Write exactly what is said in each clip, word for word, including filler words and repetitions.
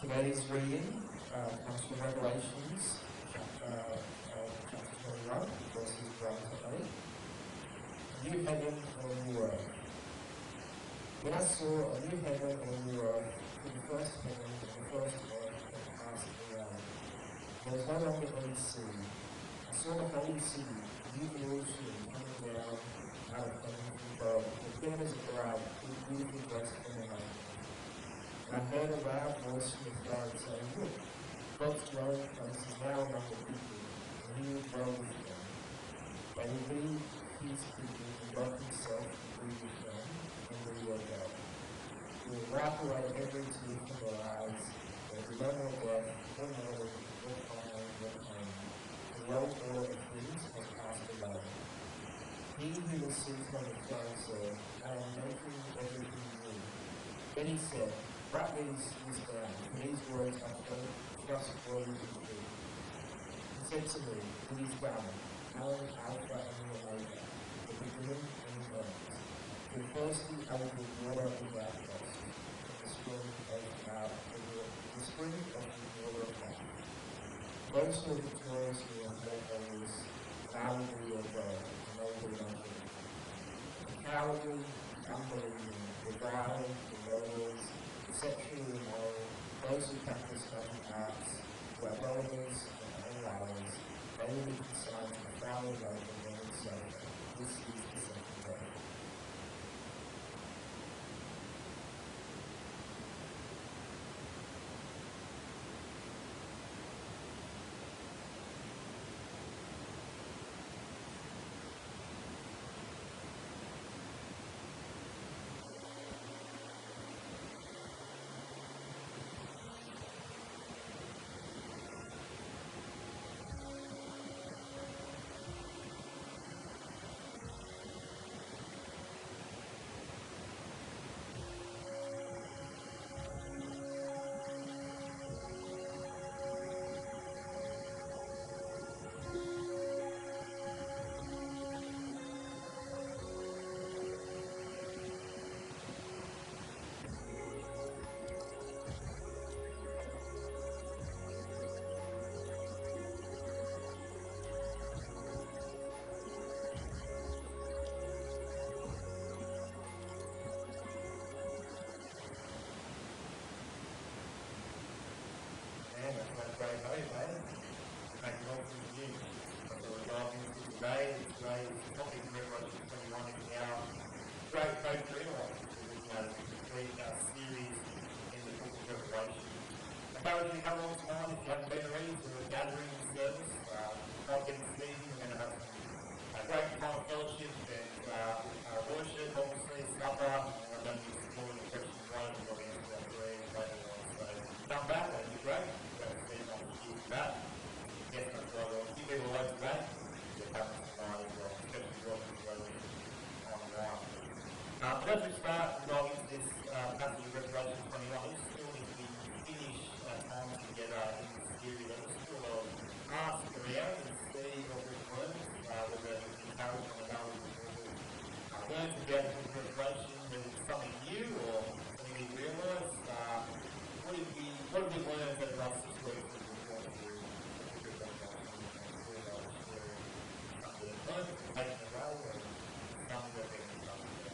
Today's reading uh, comes from Revelations, chapter, uh, chapter twenty-one, verses one to eight. New heaven and new earth. Then I saw a new heaven and a new earth, for the first heaven and the first earth had passed away. There was no longer any sea. I saw the holy city, New Jerusalem, coming down out of heaven from above, prepared as a bride, with beautiful dressed for her husband. And I heard a loud voice from the throne saying, Look, God's dwelling place is now among the people, and he will dwell with them. They will be his people, and God himself will be with them, and be their God. He will wipe away every tear from their eyes. There will be no more death, no mourning, no crying, no pain. The old order of things has passed away. He who was seated on the throne said, I am making everything new. Then he said, Write these things down, for these words are trustworthy and true. He said to me, It is done. I am Alpha and the Omega, the beginning and the end. To the thirsty I will give water without cost, from the spring of uh, the spring of the water of life. Those who are victorious will make always, and I will be your God, and they will be my children. The cowardly, unbelieving, the violent, the murderers, the sexually immoral, those who practice magic arts, who are robbers and liars, they will be consigned to the fire of love and burning sulphur. This is the second death. Great day, mate. Thank you all for the news. So we're diving into today. Today's topic of Revelation twenty-one is our great faith for anyone. We're looking at a complete uh, series in the book of Revelation. I encourage you to come along tonight if you haven't been already to a gathering service. Uh, not getting sneaky, we're going to have a great time of fellowship and uh, uh, worship, obviously, supper, and I'm going to be exploring the questions one and we'll answer that prayer later on. So come back, that'd be great. That. Yes, that's right. Well, few people like that. They're coming tonight as well, especially watching the online. Uh, but as we start going into this uh, passage of Revelation twenty-one, we still need to finish uh, time together in this series. I just sort of ask around and see what we've learned, uh, whether it's encouragement or not, uh, learn together from Revelation, whether it's something new or something we realise. Uh, what have we, what have we learned over the last six weeks? Taking away or something that they can come to.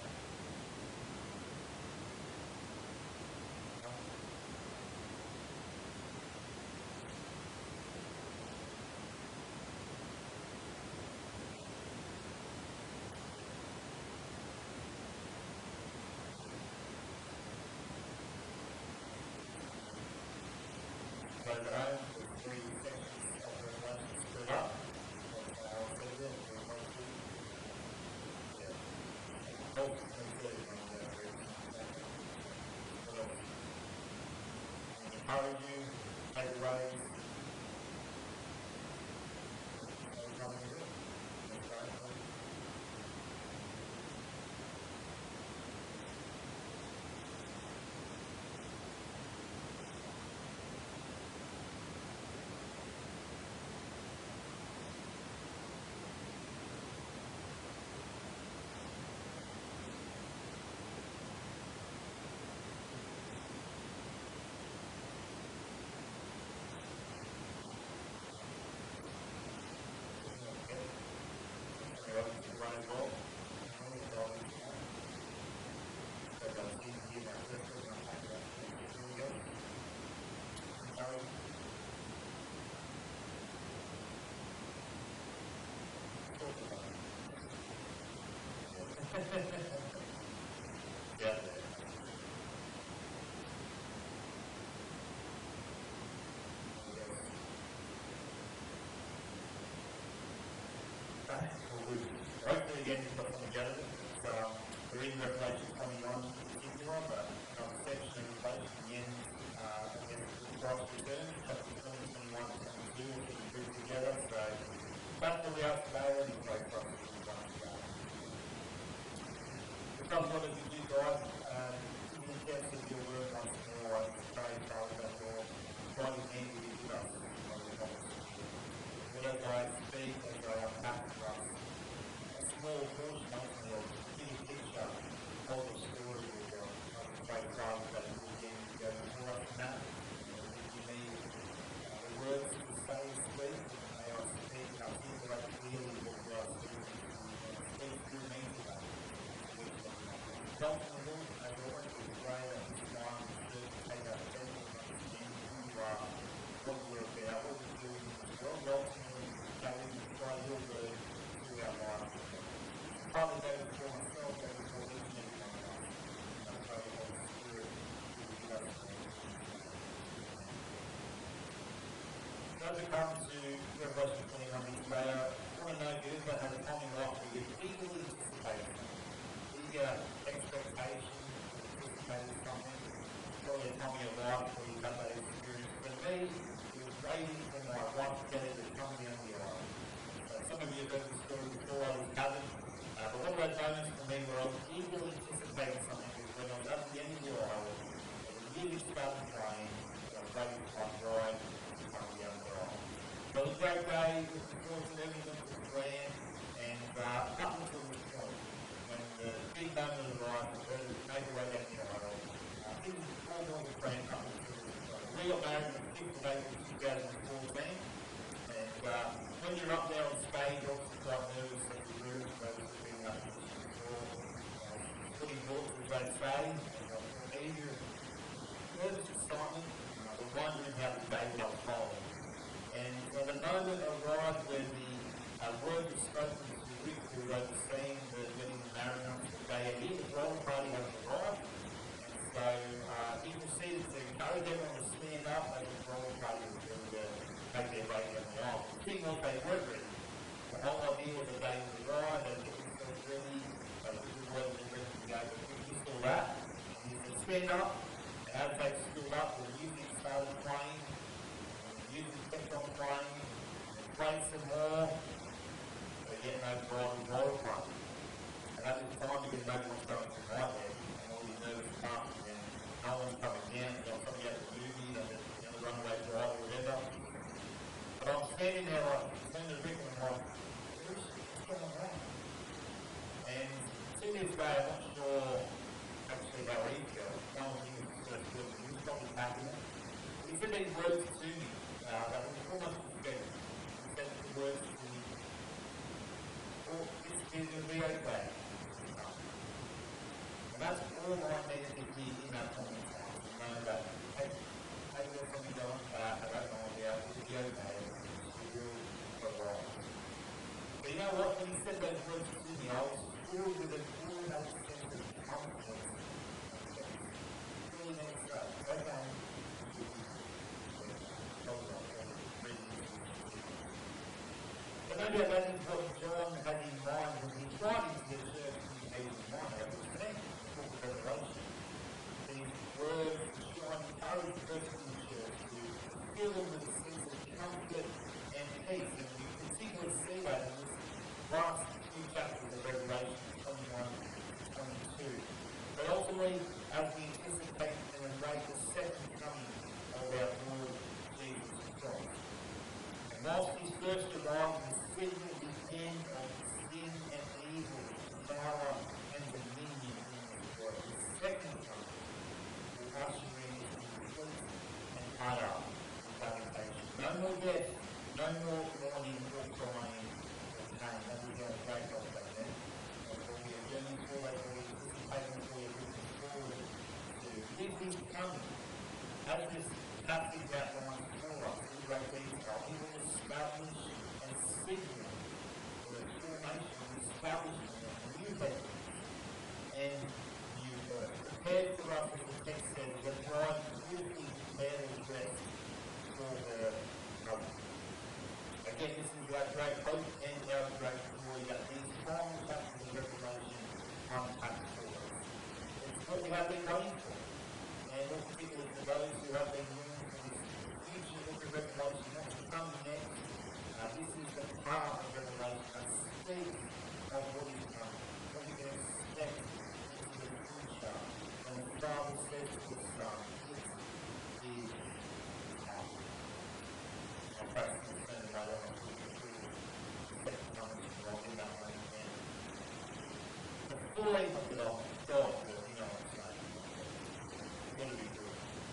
So today, the three sections of Revelation split up. I'll say this. Oh, encourage you, take it away. again, you've got some together. So, we're in Revelation twenty-one in particular, but another section of Revelation in the end, uh, against Christ's return, chapter twenty, twenty-one, twenty-two, will be grouped together. So, that's where we are today, and it's great for us to be one together. The first one is you guys, um, in the depths of your word once more, I pray, Father, that your God is handy with us. Whatever I speak, as I unpack for us, a small portion ultimately of the big picture of the story of God. I pray, Father, that you will again go before us in that. You need uh, the words to say and speak, and may I speak and articulate clearly what you are speaking to me. Speak through me today. Ultimately, as always, we pray that this time to take our attention and understand who you are, what you're about, what you're doing in this world. Ultimately, that we can try your word through our lives. Partly go before myself, go before each and every one of us. And I pray the Holy Spirit will give us the So as we come to Revelation twenty-one today, I want to know if you ever had a time in life where you've eagerly anticipated eager expectation, anticipated something, probably a time in your life where you've had that experience. For me, it was waiting for my wife Kelly to come down the aisle. So some of you have heard the story before, I was covered. Uh, but one of those moments for me where I was eagerly anticipating something was when I was at the end of the aisle, the music started playing, and I was waiting for my bride to come down the aisle. So it was a great day, looking forward to everything that was planned, and uh, up until this point, when the big moment of life was ready to make our way down the aisle, uh, things were all going to plan up until this point. We got married on the fifth of April two thousand fourteen, and uh, when you're up there on stage, you're obviously quite nervous that the room is ready to be up to the floor. Looking forward to the great day, and I was eager, nervous excitement, and I was wondering how the day would unfold. And when the moment arrived when the uh, word was spoken to Rick, who was overseeing the wedding and marriage, they had hit the bridal party has arrived, and so uh, he proceeded to encourage everyone to stand up as the bridal party was going to make their way down the aisle. The thing was, they weren't ready. The whole idea was that they would arrive, they would get themselves ready, they would do what they were ready to go, but we just all that. And he said, stand up, and as they stood up, the music started playing, and the music kept on playing, and played some more, but yet no bridal bridal party. And at this time, you can imagine what's going through my head, and all these nervous parts, and no one's coming down, and I'm coming out of the movie, and the, you know, the runaway bride or whatever. But I'm standing there, like, turning to Rick, and I'm like, what's going on? And to this day, I'm not sure actually how he feels. No one knew his first words, he was probably happy. But he said these words to me, uh, that was almost prophetic. He said the words to me, oh, this is going to be okay. And that's all I needed to hear in that moment in time, to know that, hey, hey, there's something going back, I don't know about, it'll be okay, we will provide. But you know what, when he said those words to me, I was filled with a full that sense of comfort. Really next day, okay. But maybe that is what John had in mind when he tried to the church he had in mind. That was the book of Revelation. These words try to encourage the person in the church to fill them with a sense of comfort and peace. And we particularly see that in this last few chapters of Revelation twenty-one to twenty-two. But ultimately, as we anticipate and embrace the second coming of our Lord Jesus Christ. And whilst his first arrival is signaled the end of sin and evil, power and dominion in this world, his second coming will usher in his complete and utter habitation. No more death, no more mourning or crying or pain. That will go a great God back then. That will be a journey forward, that will be anticipating for you, looking forward to. This is coming. As this passage outlines for us in great detail, he will establish and signal the formation and establishment of new heaven and new earth. Prepared for us, as the text says, the bride beautifully prepared and dressed for her husband. Again, this is our great hope and our great glory that these final chapters have been doing for this future book of Revelation, what's to come next. Uh, this is the part of Revelation that speaks of what is coming, what you can expect into the future. And the Bible says to the Son, this is our. I'll perhaps turn it right on to the second time wrong in that one again. Before I look it off, God, you know what I'm saying. What do we do?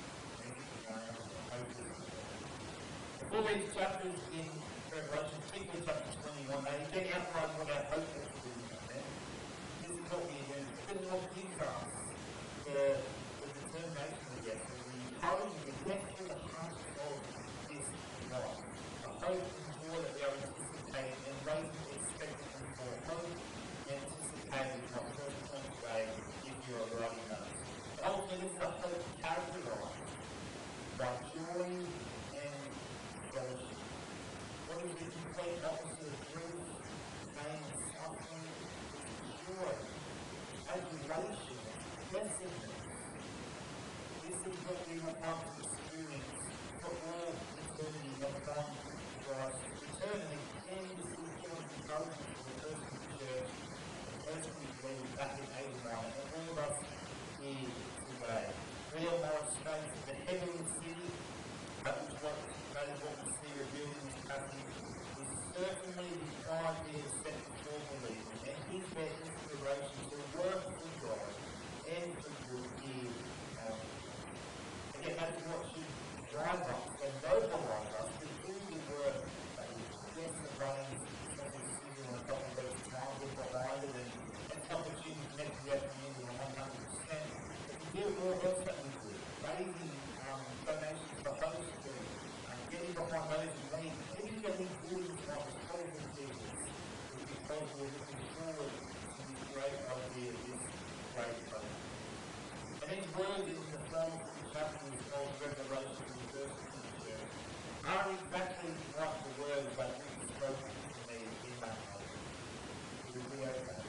All these chapters in Revelation, particularly chapter twenty-one, they get outlined what our hope is to do. This is what we do. This is what gives us the, the determination to get to the courage to get to the heart of this life. The hope and joy that we are anticipating and waiting expecting for. Hope anticipating what first point today if you are writing notes. Ultimately, this is a hope characterized by joy and fellowship. What is the complete opposite of grief, pain, suffering? Joy, adulation, blessedness. This is what we will come to experience for all eternity that comes for us. Eternity, and this is John's encouragement for the earthly church, the earthly believers back in eighty-nine, and all of us here today. We are more space of the heavenly city. That is what, that is what we see revealed in this passage. Is certainly the idea set before believers, and is their inspiration to work for God and for good here. Um, again, that is what should drive us and mobilize us to do the work that is yes and running, something sitting on a couple of those time with behind it, and that's opportunity next to that community one hundred percent. But to do all else that we do, raising um, donations for those who um, getting behind those who need, anything good is not as positive Jesus, is because we're looking forward to this great idea, this great hope. And these words in the first chapters of Revelation in the first church are exactly like the words that we spoke to me in that moment. It will be okay.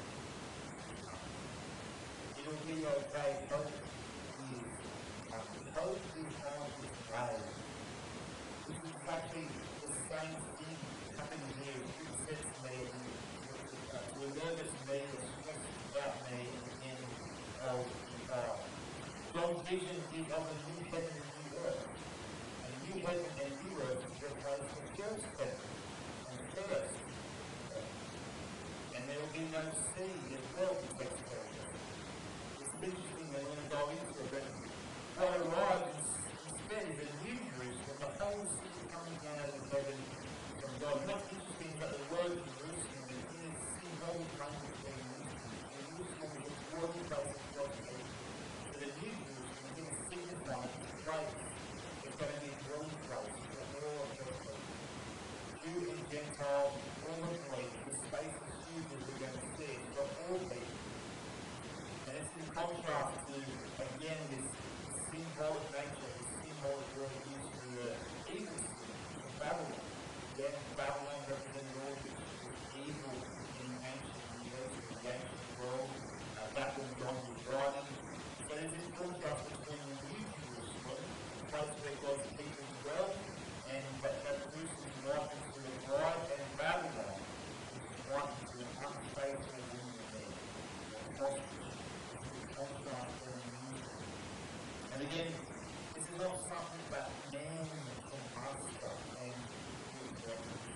It will be okay. Hope is coming. Hope is on its way. This is exactly the same thing happening here. It says to me, we're nervous me, or stressed about me in L E R. John's vision is of a new heaven and new earth. A new heaven and new earth is replaced the first heaven and first earth. And there will be no sea as well to take care of. It's interesting that when I go into it, but what arrives instead is a new Jerusalem, the whole city coming down out of heaven from God. What's interesting about the word Jerusalem is in its symbolic language being used. Jerusalem is the dwelling place of God's people. The new Jerusalem is going to signify its place. It's going to be a dwelling place for all of God's people. Jew and Gentile, all of believers, the space is huge as we're going to see, for all people. And it's in contrast to, again, this symbolic nature, this symbolic word used for the evil city of Babylon. Again, Babylon represented all which was evil in ancient years, in the ancient world. Uh, that's when God was writing. But there's this contrast between the new Jerusalem, the place where God's people dwell, and that, that Jerusalem is likened to a bride, and Babylon, which is likened to an unfaithful woman there, or prostitute. Contrast there in the new. And again, this is not something that man can master and do.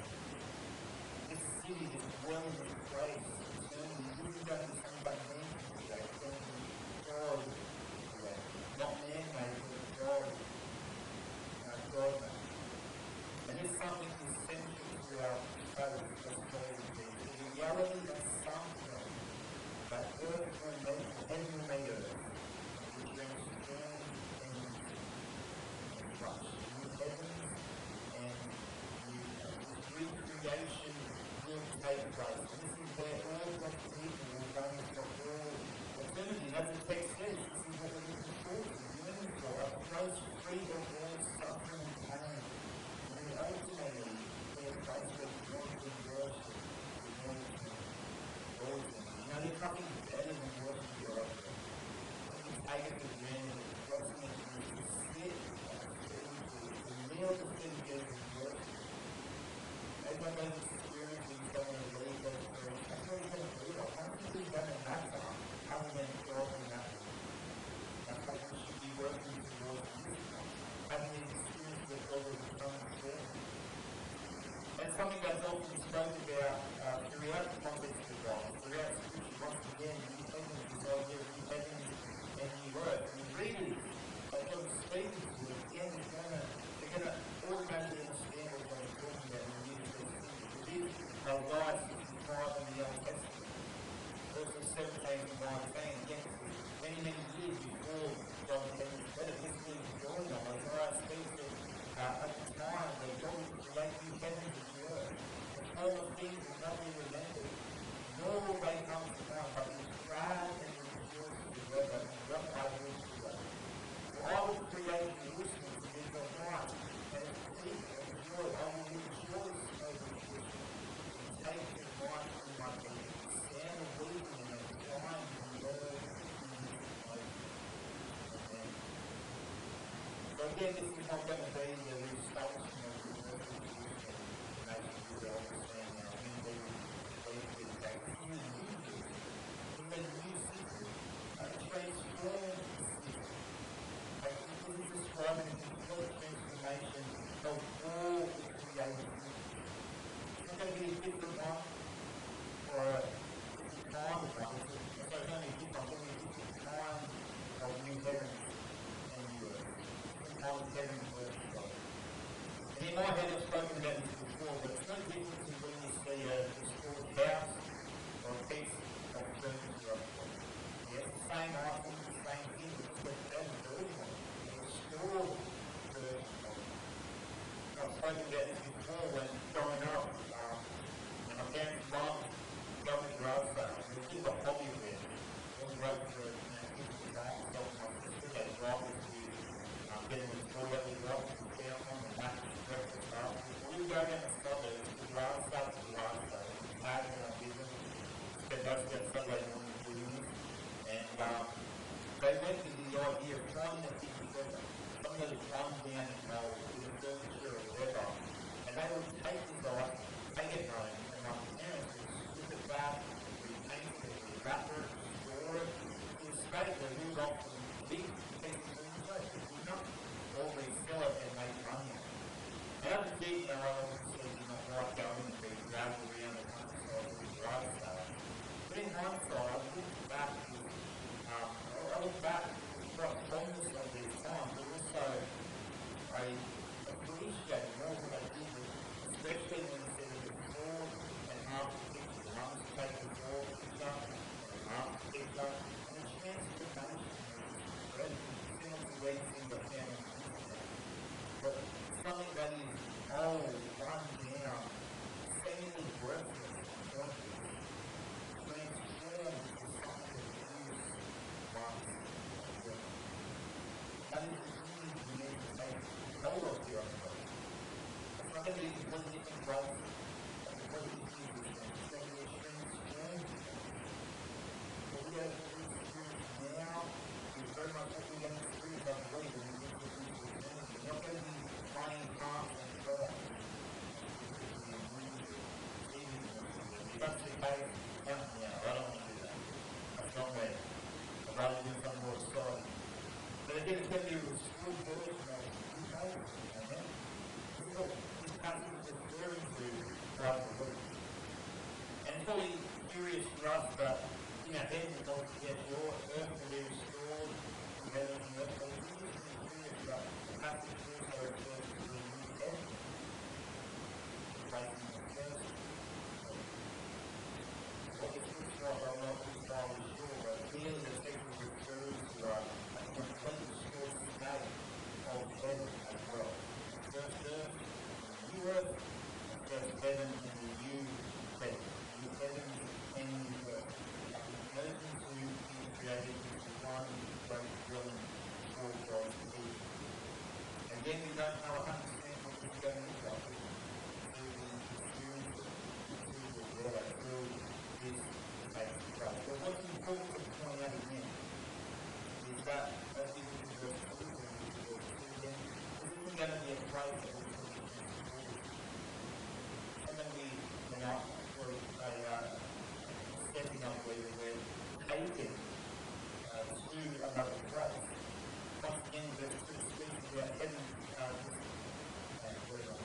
This city, this dwelling, this place, eternity, this is going to be something that man can create. It's going to be God create. Not man-made, but God. Uh, God made. And this is something essential to our faith as believers. The reality that something that earth will make, heaven will make earth, is going to stand and crush. New heavens and new earth. This recreation will take place. And this is where all God's people will go for all eternity. As the text says, this is what we're looking forward to, yearning for, a place free of all suffering and pain. And then ultimately, be a place where God can worship with all his all his you know, there's nothing better than worship your own God. You can take it for granted, it's approximately to sit at the when those experiences don't believe those stories, that's what you're going to believe. How can you done in that time? How are we going to grow up in that way? That's what we should be working towards. Having these experiences with God will become clear. And something that's often spoken about uh, throughout the context of God, throughout Scripture, once again, new heavens is all here, new heavens and new earth. And you read it, like God is speaking to it, again, it's gonna, they're going to automatically understand what God is talking about when you use these things. It is Isaiah sixty-five in the Old Testament, verses seventeen and nineteen, again, many, many years before John came to better, this is going on. Isaiah speaks of uh, at the time that God would create new heavens and new earth. The former things will not be remembered, nor will they come to mind, but will cry and rejoice together, and what I will create. For I will create Jerusalem to be the light, and its people and joy. I will rejoice over Jerusalem, and take the light from my people, stand of weeping and of crying from the earth in his place. Amen. So again, this is not going to be the reestablishment of the earthly Jerusalem, the nation of Israel, understand now, when they believe this back to the new Jerusalem, in the new city, a transformed city. Like, this is describing the complete transformation of all the created things. It's not going to be a different one, or a different kind of one. So it's only a different one, it's only a different kind of new heavens and new earth. How is heaven and earth together? And in my head, I've spoken about this before, but it's no different to when you see a restored house or a piece of furniture. Yeah, it's the same item, the same thing, but it's got that dirty one. It's restored version of it. I've spoken about this before when growing up, um, and my parents' mum got me garage sale. It was just a hobby of theirs. It was great for, you know, kids to go and help my sister get drivers to getting the school that we got, we found them, and that's the breakfast up. We go down the suburbs, the garage sale to the garage sale, we had in our business, spent most of that Sunday morning doing this, and um, they went to the idea of trying to keep together. Some of those come down and go to the furniture or whatever, and they would take this item, take it home, and my parents would strip it back, repaint it, wrap it, store it. It was great, they moved off some big pieces of furniture. Not always sell it and make money on it. And as a kid, you know, I always said, you know, like going and be travel around the countryside with the garage sale. But in hindsight, I look back to, um, I look back quite fondness of these times, but also I appreciate more what I did, especially when it said it before and after the picture. The mums take the before picture and after the picture, and the transformation is great. Great thing that can but something that is old, run down, seemingly worthless, pointless, transformed to something that is once worth. That is the thing we need to take hold of here on the road. It's not going to be a completely different growth, a completely different thing. It's going to be a transformed thing. But we have to experience now is very much what we're going to experience. I believe when we get to this eternity. We're not going to be playing parts and stuff. If that's the case, count me out. I don't want to do that. That's not me. I'd rather do something more exciting. But again, it's going to be a restored version of who knows. Amen? This is what this passage is referring to throughout the week. And it's probably curious for us that in our heads, it's all to get your earth to be restored. Heaven and earth, but it's interesting to hear about the passage also refers to the new heaven, replacing the first. What this looks like, I'm not entirely sure, but clearly the text refers to a complete restored state of heaven as well. First earth, new earth, first heaven and the new heaven. New heaven and new earth. Merging to be created into one great dwelling for God's people. Again, we don't know one hundred percent what this is going to look like. Through the experience, through the world, through this faith of Christ. But what's important to point out again is that, as we look at verse two, when we look at verse two again, this isn't going to be a place that we can be transformed. It's not going to be taken uh, to another place. Once again, the sort of speaks about heaven, uh, uh, where am I?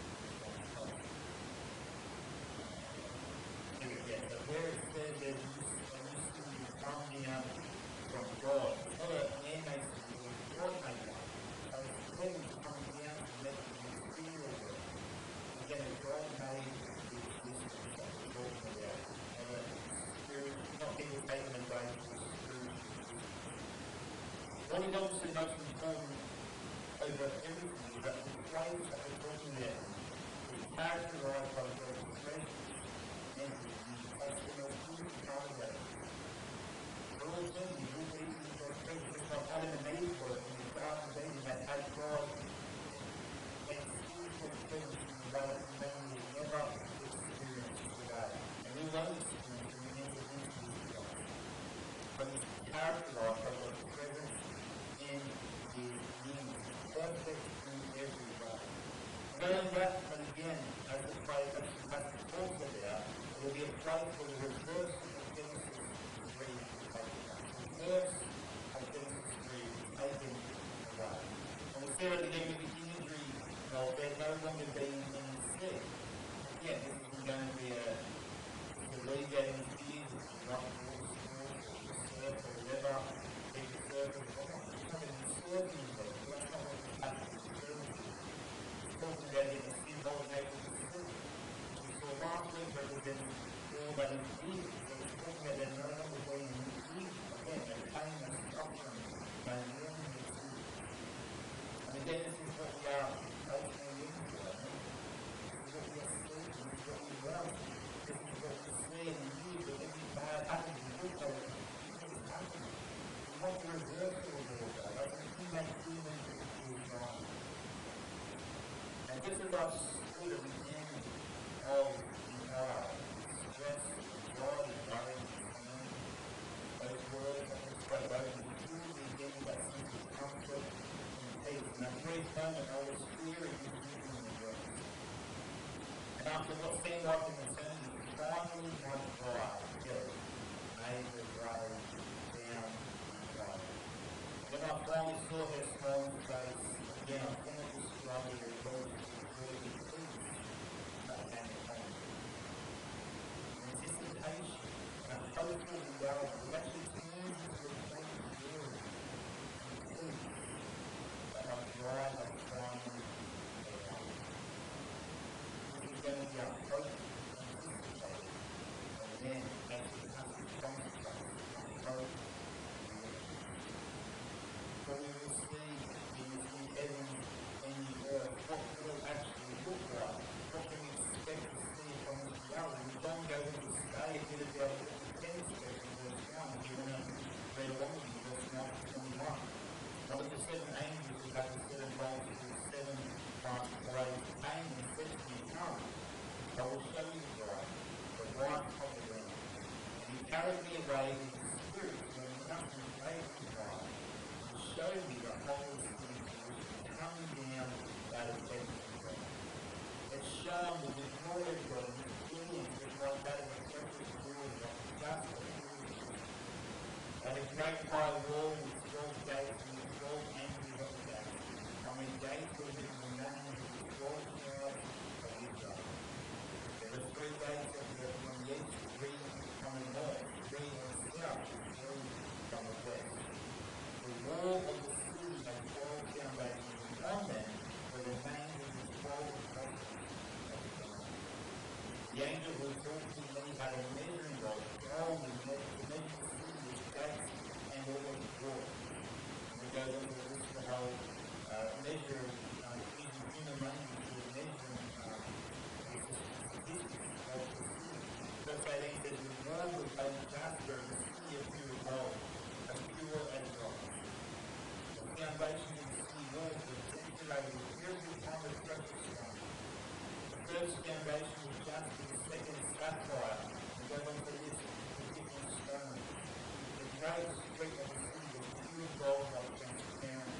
Here we go. So where it says there's a mystery come down from God. It's not a man-made system, it's a God-made one. So it's heaven coming down to make the material world. Again, a God-made existence that we're talking about. And a spirit, not people taking advantage of the spiritual existence. What is obviously most important over everything is that the place that we're talking about is characterized by God's treasures and His that's the most beautiful part of that. For all things, we believe in God's treasures, just like Adam and Eve were in the Garden of Eden that had God and spiritual treasures in the way that humanity has never experienced today. And we won't experience when we enter into this life. But it's characterized by God's presence in His needs, perfect in every way. Knowing that, but again, as the phrase that the passage talks about, it will be a place where the reverse of Genesis three is taken away. The reverse of Genesis three is taken away. And we see at the end of the imagery of there no longer being any sea. Again, this isn't going to be a delegating fears, it's not all the schools or the surf or whatever, people surfing, it's not going to be surfing there, so that's not what this passage is referring to. It's talking about in a symbolic nature of the sea. We saw last week representing all that is evil, so it's talking about there no longer being any evil. Again, a pain, a suffering, no longer exist. And again, this is what we are ultimately looking for, I think. This is what we are seeking, this is what we want. This is what we see in the news, that every bad happens in good place, this is happening. We want the reversal of all that. I think we make humans feel wrong. And just as I stood at the end of the hour, stress, anxiety, worry, concern, those words that we spoke over, we truly get that sense of comfort and peace. And that brief moment, I was hearing his wisdom in the words. And after what seemed like an eternity, finally my bride, Kelly, made her grave down and cried. When I finally saw her smiling face, again I cannot describe the rejoicing of joy and peace that came upon me. Anticipation and a hopeful reality will actually turn into a place of glory and peace that my bride has finally arrived. This is going to be our hope anticipated, and then actually has to concentrate on hope and reality. What we will see in this new heaven and new earth, what will it actually look like? What can we expect to see from this reality? We don't go into stay a bit about what we can expect in verse one. If you want to read along with me, verse one to twenty-one. One of the seven angels who had the seven bowls with the seven parts blades came and said to me, Come, I will show you the bride, the wife of the Lamb. And he carried me away in the spirit to a mountain facing the bride, and showed me the holy city Jerusalem coming down out of heaven from God. It shone with the glory of God, and its brilliance was like that of a precious jewel, like the dust of pure gold. And a great high wall with twelve gates, and with twelve angels on the gates. On the gates were written the names of the twelve tribes of Israel. There were three gates of the from the east, three from the north, three on the south, and three from the west. The wall of the city had twelve foundations, and on them were the names of the twelve apostles of the Lamb. The angel who talked to me had a measuring rod, gold and measured to measure the city with gates and all of its walls. And we go on to list the whole uh, measure of uh, using human language to measuring uh, the statistics of the city. Verse eighteen says, the wall was made of jasper and the city of pure gold, as pure as rock. The foundation of the city walls were decorated with every kind of precious stone. The first foundation was jasper, the second sapphire, and goes on to list the different stones. The great street of the city was pure gold like transparent.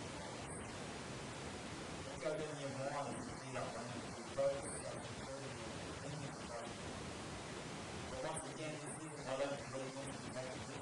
Let's go down your mind and see that language. We both such incredible, incredible. But once again, this isn't, I don't believe in to make a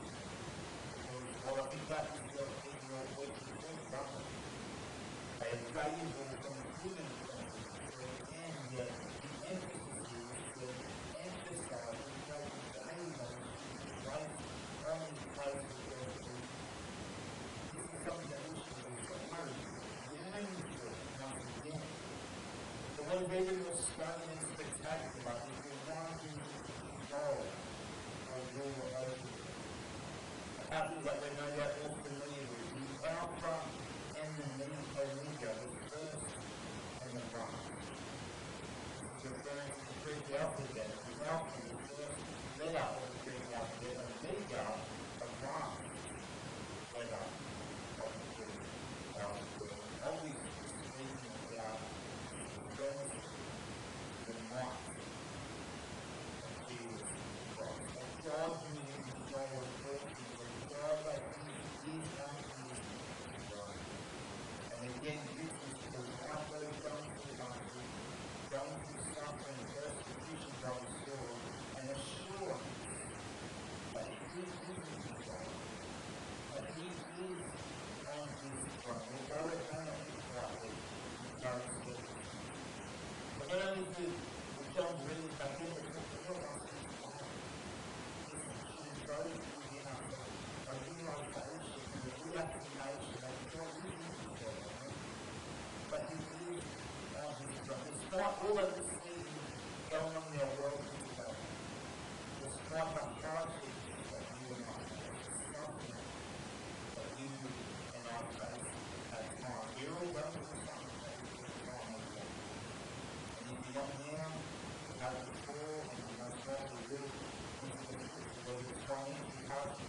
Well, I think that is your, is your way to think about it. A valuable conclusion and yet the emphasis is to emphasize and make valuable right only place because this is something that we should be promoted. Yearning for once again. The way David was stunning and spectacular is the wanting goal of your ocean. A passage that we know that all familiar with. The Alpha and the Omega, the first and the last. It's referring to the Greek alphabet. The Alpha, the first letter of the Greek alphabet, and Omega, the last letter of the Greek alphabet. Always speaking about Genesis, the might of Jesus Christ. Of God who is in control of all things, of God that He is unconditional. And again, this is to help those going through hardship, going through suffering, persecution, going through, and assure that He is in control, that He is on His throne. Although it may not look like it, encourage them. But not only do the John's really back in, but the Lord asks us to listen, should encourage within us a realization and a reaffirmation that God is in control, but He is on His throne. Despite all of this things going on in our world today, despite the hardships that you and I face, suffering that you and I face at times, we're all going through something at time as well. And if you're not now, you have before, and you most likely will, into the future, whether it's financial hardships,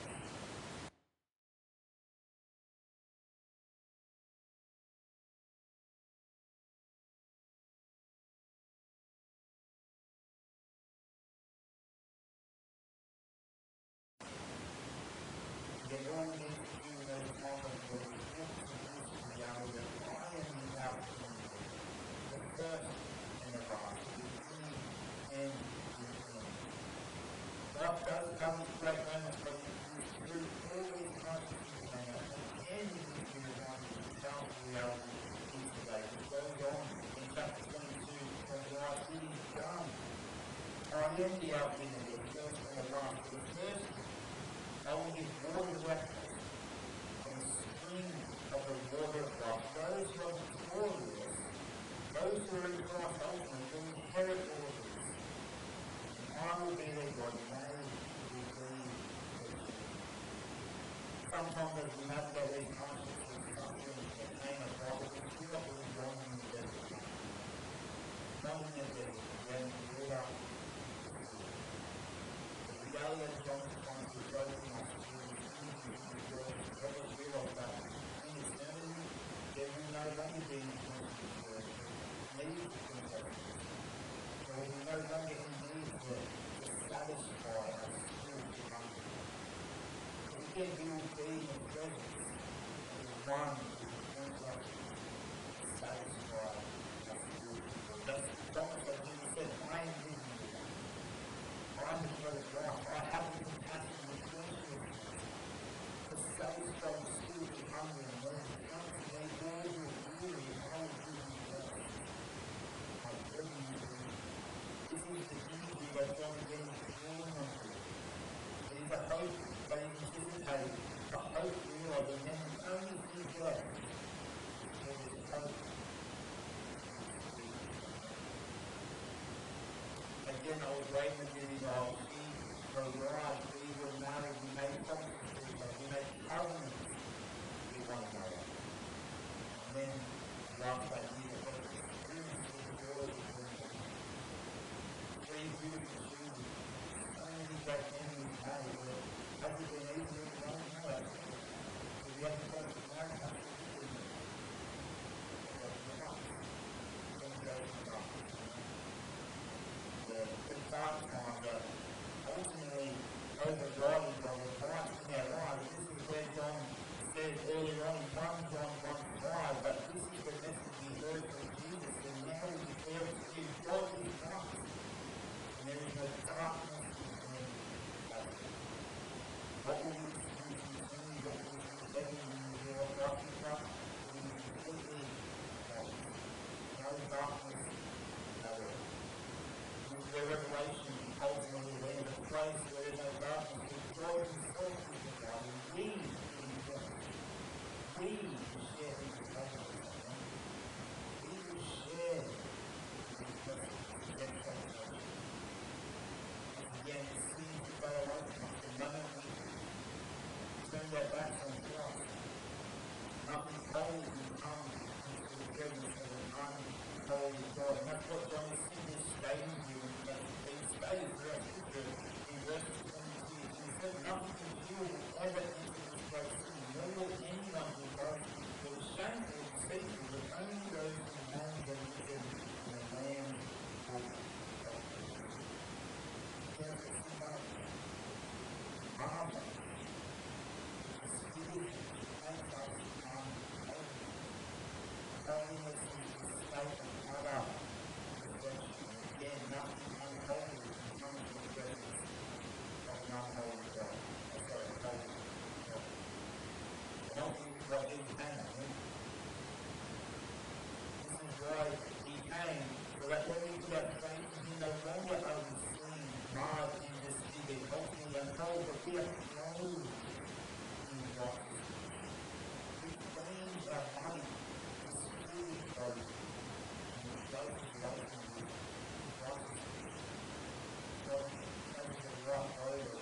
they all need to do those moments where we have to use the reality that I am the Alpha and the first and the last, the beginning and the end. Life does come with great moments, but through all these hardships and the end is the reality, the powerful reality is today. It goes on in chapter twenty-two, twenty-one, it is done. I am the Alpha and the first and the last. The first I will give water directly from the spring of the water of life. Those who are victorious, those who are in Christ ultimately, will inherit all of this. And I will be their God, and they will be their children. Sometimes as we navigate these hardships and suffering and pain of life, we feel like we're wandering in the desert. Wandering in the desert, when water the reality of John's point is broken off to the community of the world to help us realize that in eternity there will no longer be any consequences need for consequences. There will be no longer any need to, to satisfy our spiritual hunger. Instead we will be in the presence of the one who wants us to satisfy our spiritual hunger. That's Thomas, as Jesus said, I am living with you. I am the bread of life. I have the compassion and the mercy of God to satisfy the spiritual hunger and when it comes to me, all who are weary, I will give you rest. I bring you rest. This is the unity that John again is calling on to. It is a hope that is anticipated, a hope realizing that the only thing left is this hope. Again, I was raised in the I'll see her bride, we were married, we made promises to each other, we made covenants with one another. And then, last that year, I got to experience with the Lord between us. Three beautiful children, so many great memories made, but has it been easy to know? No, actually. Because we had to go to marriage after the children. But it was enough. Things go enough. The dark time that ultimately overriding by the Christ in our lives. This is where John said earlier on in First John one five, but this is the message we heard from Jesus, and now we declare it to you, God is light, and there is no darkness between us. What will we experience in darkness nowhere. The revelation ultimately leads to a place where there's no darkness, where God himself is the God, and we in Christ. We will share his presence with us. We will share his presence with expectation. Again, it seems to go away from us. The moment we turn our backs on Christ, nothing holy will come into the presence of an unholy God. And that's what John is simply stating here in He stated throughout Scripture in verses twenty-two. He said, nothing impure will ever enter this great city, nor will anyone who goes for the shameful and deceitful, but only those whose names are written in the Lamb's book of life. Careful to know. Father, the Spirit makes us unholy. Holiness is the state of utter perfection. Again, nothing unholy can come into the presence of an unholy God. Oh, sorry, a holy God. Not what he came. This is why he came, so that when we put our faith in him, no longer are we seen, marred, and disfigured, ultimately untold, but we are clothed in righteousness. We cleanse our body, the spirit body, and we clothe his righteousness. Righteousness. God takes the right over.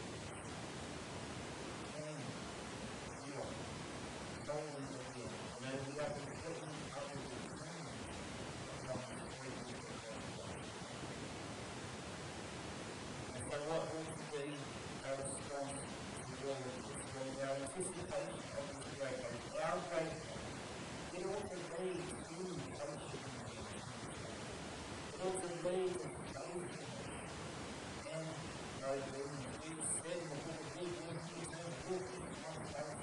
And you are holy again. And as we are completely covered with clean, from the spirit of God. And so what ought to be our response to all of this was our anticipation of this great day. Our great day. It ought to lead to patience. It ought to lead to faithfulness and obedience. Jesus said in the book of Hebrews, he says, "Look at my faith."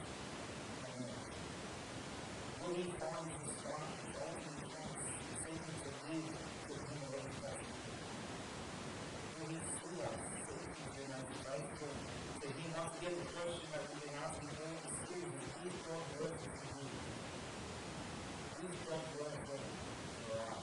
Will he find his son, ultimately seeking to live with him every day? Will he see us seeking to remain faithful to him? Once again, the question that we've been asking all the students is God working for you? Is God working for us?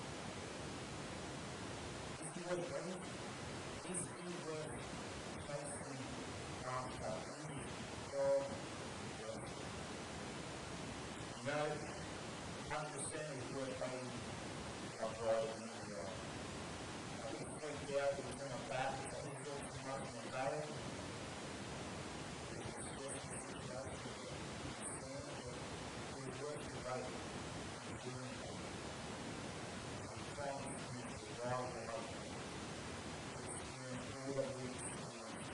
Is he worth waiting? Is he worth chasing after? Is God working? You know, one hundred percent is worth paying our bride in India. I think three thousand is on my back. I think it's all too much on my back. It's a stress situation. We're working right. We're doing it. I'm trying to make the wild life. We're doing all that we can do.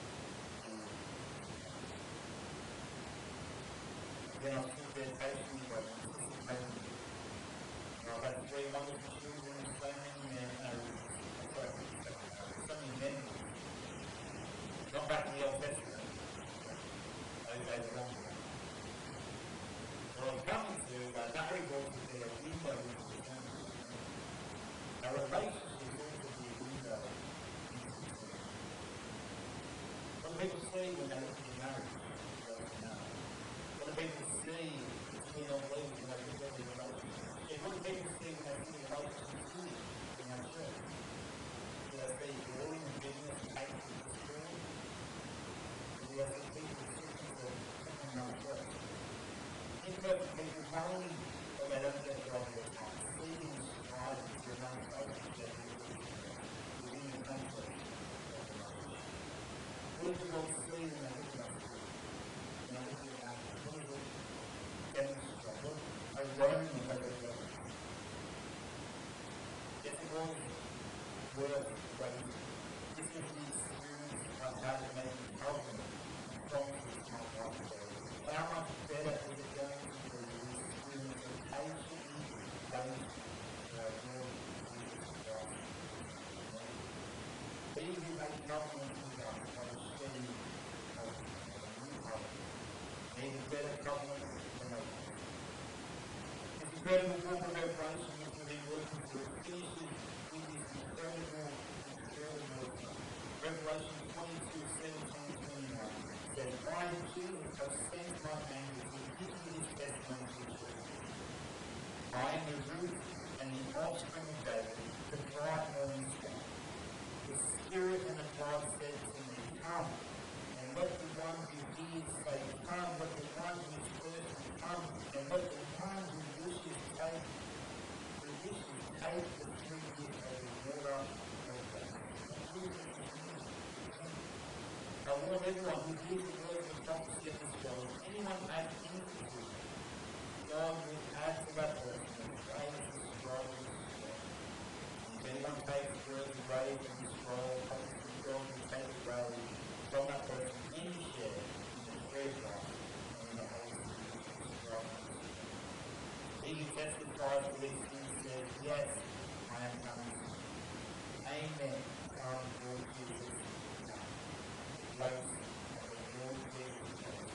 Again, I'll keep their patience, but anticipating. I've had three wonderful children, so many men, uh, sorry, so many men, not back in the Old Testament, those days are long ago. What I was coming to, uh, Barry brought to their window into the family. Our relationship ought to be a window into the family. What do people see when they look at your marriage? What do people see between our believers when they look at their relationship? Yeah, what do people see when they see the relationship here in our church? Do they see glory and goodness and hatred and discord? Or do they see people seeking to something another church? Imperfect people only when they don't get the right of their time, seeking and striving to remain faithful to their relationship within the conflict of the relationship. What do people see when they look at us? When they look at our actions? What does it demonstrate? What irony is that there's a difficult work waiting. This is the experience of how to make a covenant and promises to my life. How much better is it going to be the experience of patiently waiting for our Lord Jesus Christ? He who made covenant with us by the shedding of a new covenant. Made a better covenant than others. This incredible book of Revelation which we've been working through finishes with this incredible, incredible Revelation twenty-two, seventeen, twenty-one. Says, I too have sent my angel to give you this testimony to the church. I am the root and the offspring of David, the bright morning star. The Spirit and the God said to me, come, and let the one who hears say, come, let the one who is thirsty come, and let the one who wishes take, who wishes take the free gift of the water of God. I want everyone who hears the words of prophecy of this world, if anyone adds anything to it, God will add to that person and raise the scroll of the scroll. If anyone takes the words of raised from the scroll, prophecy of God will take away from that person any share in the treasure and in the holy scroll. He who testifies to these things says, yes, I am coming. Amen. Come, Lord Jesus. Place of the Lord Jesus Christ.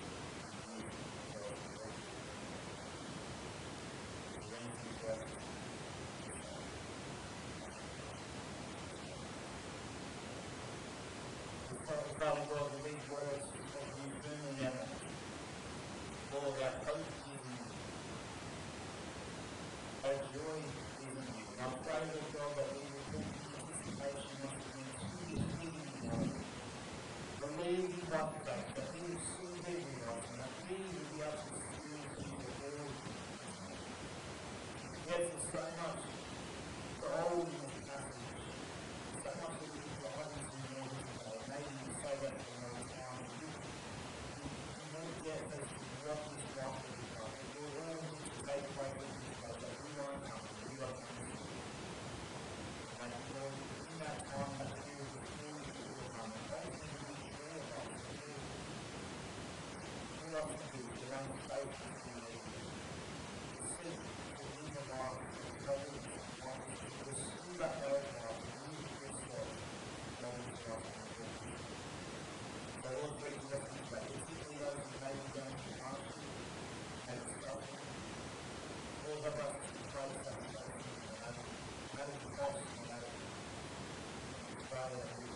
Father God, with these words of you firmly in our all of our hope is in you. Our joy is in you. And I pray, Lord God, that we will walk in anticipation of the ministry of living in life. Believing by faith that we will soon be with us and that we will be able to experience you for all eternity. Yes, there's so much to hold in this passage. So much that we can dive into more today. Maybe you say that for another time. You won't get as to what is right with you, but we'll all need to take away with you today that we won't come and we won't come to you. And Lord, in that time, that period of fullness that will come, and all things will be true of us. All us to do is to run faith with you, Lord. To seek to live a life of holiness and righteousness. To pursue that road life and live for yourself, God is for us and for us. So Lord, please bless us today, particularly those who may be going through hardship and struggle. Lord, help us to pray that faith, no matter the cost, no matter the failure.